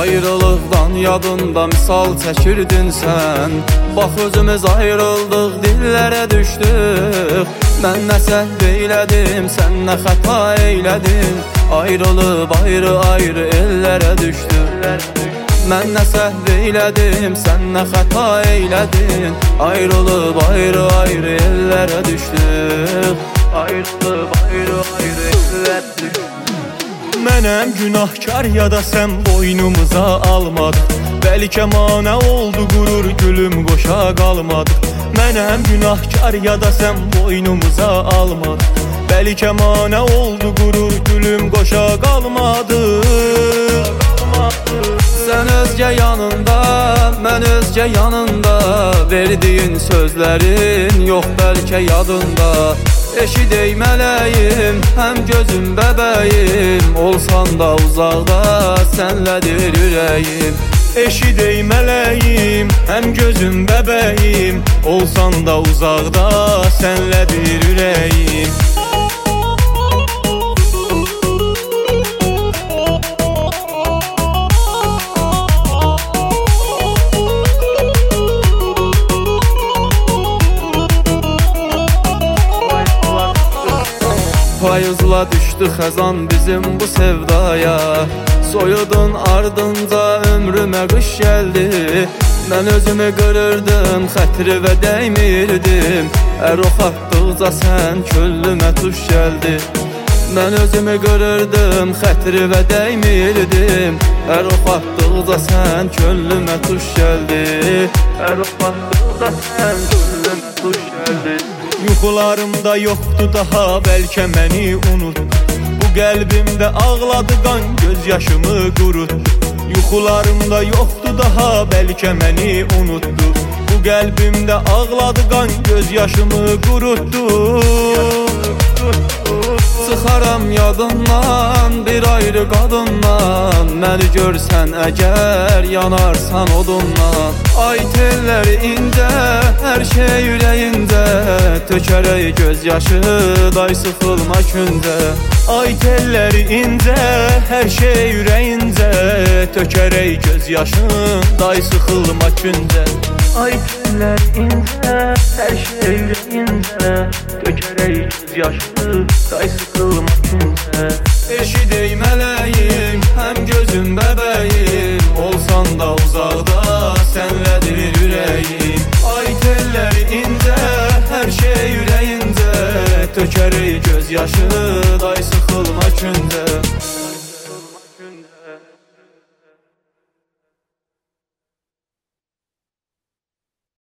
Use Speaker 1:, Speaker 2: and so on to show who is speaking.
Speaker 1: Ayrılıqdan yadında misal çəkirdin sən. Bax özümüz ayrıldıq, dillərə düşdük. Mən nə səhv eylədim, sən nə xəta eylədin. Ayrılıb ayrı-ayrı ellərə düşdük. Mən nə səhv eylədim, sən nə xəta eylədin. Ayrılıb ayrı-ayrı ellərə düşdük. Ayrılıb ayrı-ayrı ellərə düşdük.
Speaker 2: Mənəm günahkar ya da sən boynumuza almadıq. Bəlkə manə oldu qurur gülüm qoşa qalmadıq. Mənəm günahkar ya da sən boynumuza almadıq. Bəlkə manə oldu qurur gülüm qoşa qalmadıq.
Speaker 1: Sən özgə yanında, mən özgə yanında. Verdiyin sözlərin yox bəlkə yadında. Eşidey mələyim, həm gözüm bəbəyim. Olsan da uzaqda, sənlədir ürəyim.
Speaker 2: Eşidey mələyim, həm gözüm bəbəyim. Olsan da uzaqda, sənlədir ürəyim.
Speaker 1: Payızla düşdü xəzan bizim bu sevdaya. Soyudun ardınca ömrümə qış gəldi. Mən özümü qırırdım, xətrivə dəymirdim. Ərox atdıqca sən köllümə tuş gəldi. Mən özümü qırırdım, xətrivə dəymirdim. Ərox atdıqca sən köllümə tuş gəldi. Ərox atdıqca sən köllümə tuş gəldi.
Speaker 2: Yuxularımda yoxdu daha, bəlkə məni unutdu. Bu qəlbimdə ağladı qan, göz yaşımı qurutdu. Yuxularımda yoxdu daha, bəlkə məni unutdu. Bu qəlbimdə ağladı qan, göz yaşımı qurutdu.
Speaker 1: Çıxaram yadından bir ayrı qadından. Məni görsən əgər yanarsan odundan. Ay telləri incə, hər şey ürəyində. Tökərək göz yaşı, day sıxılma küncə.
Speaker 2: Ay telləri incə, hər şey ürəyincə. Tökərək göz yaşın, day sıxılma küncə.
Speaker 1: Ay telləri incə, hər şey ürəyincə. Tökərək göz yaşı, day sıxılma küncə. Eşidey mələyim, həm gözüm bəbəyim. Olsan da uzaqda, sənlədir ürəyim. Ay telləri incə, hər şey ürəyincə. Tökərək göz yaşı, day sıxılma küncə.